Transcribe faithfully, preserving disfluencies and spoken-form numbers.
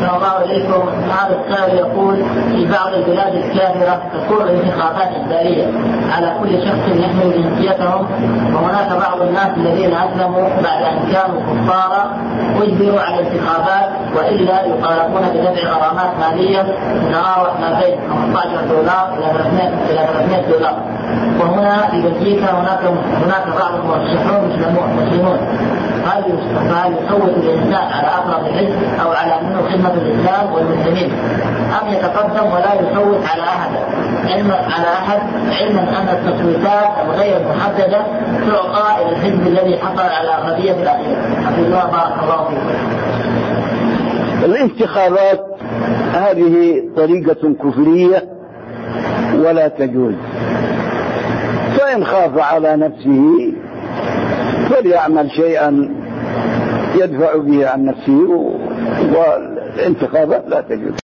أحسن الله إليكم. هذا السائل يقول: في بعض البلاد الكافرة تكون الانتخابات إجبارية على كل شخص يحمل جنسيتهم، وهناك بعض الناس الذين أسلموا بعد أن كانوا كفارا أجبروا على الانتخابات، وإلا يطالبون بدفع غرامات مالية تتراوح ما بين خمسة عشر دولار إلى ثلاثمائة دولار. وهنا في بلجيكا هناك هناك بعض المرشحون مسلمون، هل يصوت الإنسان على أقرب الحزب أو على أنه خدمة الإسلام والمسلمين، أم يتقدم ولا يصوت على أحد علما على أحد علما أن التصويتات الغير محددة تعطى إلى الحزب الذي حصل على أغلبية الأخيرة؟ حفظ الله بارك الله فيكم. الانتخابات هذه طريقة كفرية ولا تجوز، فإن خاف على نفسه فليعمل شيئا يدفع به عن نفسه، والانتخابات لا تجوز.